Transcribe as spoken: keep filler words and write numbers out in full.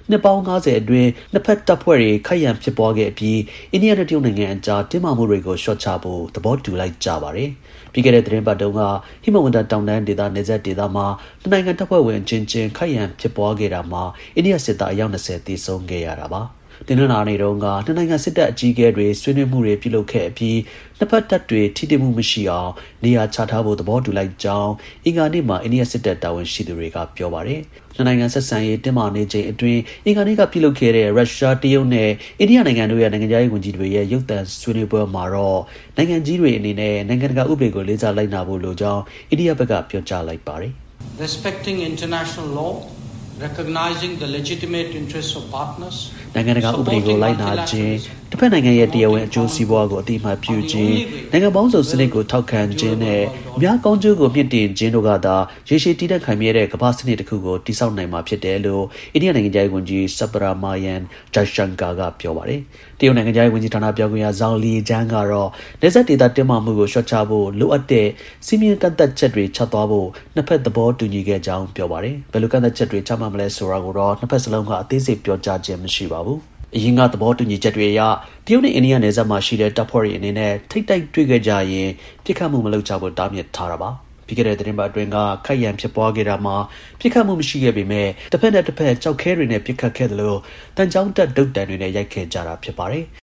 နှစ်ပေါင်း၅၀အတွင်းနှစ်ဖက်တပ်ဖွဲ့တွေခိုက်ရန်ဖြစ်ပွားခဲ့ပြီးအိန္ဒိယနဲ့တရုတ်နိုင်ငံအကြားတင်းမာမှုတွေကိုလျှော့ချဖို့သဘောတူလိုက်ကြပါတယ်ပြီးခဲ့တဲ့သတင်းပတ်တုန်းကဟိမဝန္တာတောင်တန်းဒေသနယ်စပ်ဒေသမှာနှစ်နိုင်ငံတပ်ဖွဲ့ဝင်အချင်းချင်းခိုက်ရန်ဖြစ်ပွားခဲ့တာမှာအိန္ဒိယစစ်သားအယောက်၂၀သေဆုံးခဲ့ရတာပါတင်နနာနေတော့ကနှစ်နိုင်ငံစစ်တပ်အကြီးအကဲတွေဆွေးနွေးမှုတွေပြုလုပ်ခဲ့ပြီးနှစ်ဖက်တပ်တွေထိတိမှုမရှိအောင်နေရာချထားဖို့သဘောတူလိုက်ကြောင်းအင်္ဂါနေ့မှာအိန္ဒိယစစ်တပ်တာဝန်ရှိသူတွေကပြောပါတယ်နှစ်နိုင်ငံဆက်ဆံရေးတင်းမာနေချိန်အတွင်းအင်္ဂါနေ့ကပြုလုပ်ခဲ့တဲ့ရုရှားတရုတ်နဲ့အိန္ဒိယနိုင်ငံတို့ရဲ့နိုင်ငံခြားရေးဝန်ကြီးတွေရဲ့ရုပ်သံဆွေးနွေးပွဲမှာတော့နိုင်ငံကြီးတွေအနေနဲ့နိုင်ငံတကာဥပဒေကိုလေးစားလိုက်နာဖို့လိုကြောင်းအိန္ဒိယဘက်ကပြောကြားလိုက်ပါတယ် Respecting international law recognizing the legitimate interests of partners နိုင်ငံတကာဥပဒေကိုလိုက်နာခြင်းတစ်ဖက်နိုင်ငံရဲ့တရားဝင်အကျိုးစီးပွားကိုအတိအမှတ်ပြုခြင်းနိုင်ငံပေါင်းစုံစနစ်ကိုထောက်ခံခြင်းနဲ့အများကောင်းကျိုးကိုမြင့်တင်ခြင်းတို့ကသာရေရှည်တည်တံ့ခိုင်မြဲတဲ့ကမ္ဘာစနစ်တစ်ခုကိုတည်ဆောက်နိုင်မှာဖြစ်တယ်လို့အိန္ဒိယနိုင်ငံသားဝန်ကြီး Subrahmanyam Jaishankar ကပြောပါတယ်တရုတ်နိုင်ငံသားဝန်ကြီးဌာနပြောခွင့်ရ Zhao Lijian ကတော့နယ်စပ်ဒေသတင်းမာမှုကိုလျှော့ချဖို့လိုအပ်တဲ့စီမံကန့်သတ်ချက်တွေချသွားဖို့နှစ်ဖက်သဘောတူညီခဲ့ကြောင်းပြောပါတယ်ဘယ်လိုကန့်သတ်ချက်တွေချမှတ်မလဲဆိုတာကိုတော့နှစ်ဖက်စလုံးကအသေးစိတ်ပြောကြားခြင်းမရှိပါဘူးအရင်ကသဘောတူညီချက်တွေအရတရုတ်နဲ့အိန္ဒိယနယ်စပ်မှာရှိတဲ့တပ်ဖွဲ့တွေအနေနဲ့ထိတ်တိုက်တွေ့ခဲ့ကြရင်ပြစ်ခတ်မှုမလုပ်ကြဖို့တားမြစ်ထားတာပါပြီးခဲ့တဲ့သတင်းပတ်အတွင်းကခိုက်ရန်ဖြစ်ပွားခဲ့တာမှာပြစ်ခတ်မှုမရှိခဲ့ပေမဲ့တစ်ဖက်နဲ့တစ်ဖက်ကြောက်ခဲတွေနဲ့ပြစ်ခတ်ခဲ့တယ်လို့တန်ကြောင်းတက်ဒုတ်တန်တွေနဲ့ရိုက်ခဲ့ကြတာဖြစ်ပါတယ်